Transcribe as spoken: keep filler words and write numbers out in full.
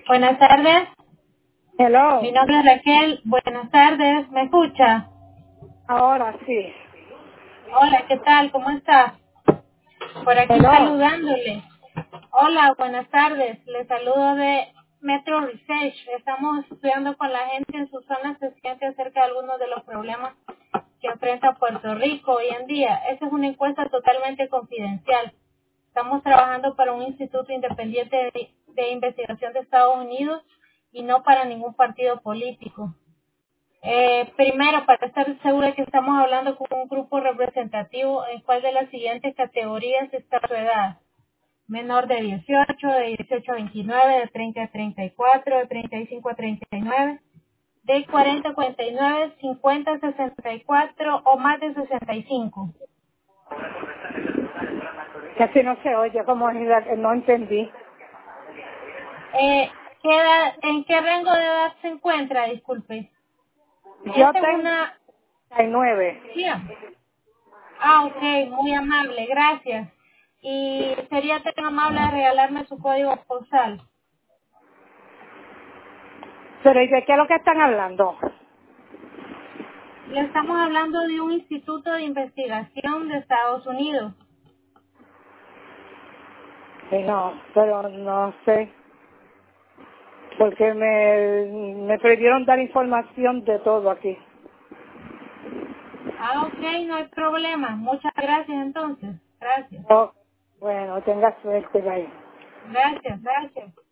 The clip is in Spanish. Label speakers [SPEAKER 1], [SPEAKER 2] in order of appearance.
[SPEAKER 1] Buenas tardes,
[SPEAKER 2] Hello.
[SPEAKER 1] mi nombre es Raquel. Buenas tardes, ¿me escucha?
[SPEAKER 2] Ahora sí.
[SPEAKER 1] Hola, ¿qué tal? ¿Cómo está? Por aquí
[SPEAKER 2] Hello.
[SPEAKER 1] saludándole. Hola, buenas tardes. Le saludo de Metro Research. Estamos estudiando con la gente en sus zonas de ciencia acerca de algunos de los problemas que enfrenta Puerto Rico hoy en día. Esta es una encuesta totalmente confidencial. Estamos trabajando para un instituto independiente de, de investigación de Estados Unidos y no para ningún partido político. Eh, primero, para estar segura que estamos hablando con un grupo representativo, ¿en cuál de las siguientes categorías está su edad? Menor de dieciocho, de dieciocho a veintinueve, de treinta a treinta y cuatro, de treinta y cinco a treinta y nueve, de cuarenta a cuarenta y nueve, cincuenta a sesenta y cuatro o más de sesenta y cinco.
[SPEAKER 2] Casi no se oye, como es la- no entendí.
[SPEAKER 1] Eh, ¿qué edad- ¿En qué rango de edad se encuentra? Disculpe.
[SPEAKER 2] Yo
[SPEAKER 1] Esta es
[SPEAKER 2] tengo
[SPEAKER 1] una...
[SPEAKER 2] treinta y nueve.
[SPEAKER 1] Sí. Ah, ok, muy amable, gracias. Y sería tan amable de regalarme su código postal.
[SPEAKER 2] Pero ¿y de qué es lo que están hablando?
[SPEAKER 1] Le estamos hablando de un instituto de investigación de Estados Unidos.
[SPEAKER 2] Sí, no, pero no sé. Porque me, me prohibieron dar información de todo aquí.
[SPEAKER 1] Ah, ok, no hay problema. Muchas gracias entonces. Gracias.
[SPEAKER 2] Oh, bueno, tenga suerte, bye.
[SPEAKER 1] Gracias.
[SPEAKER 2] Gracias.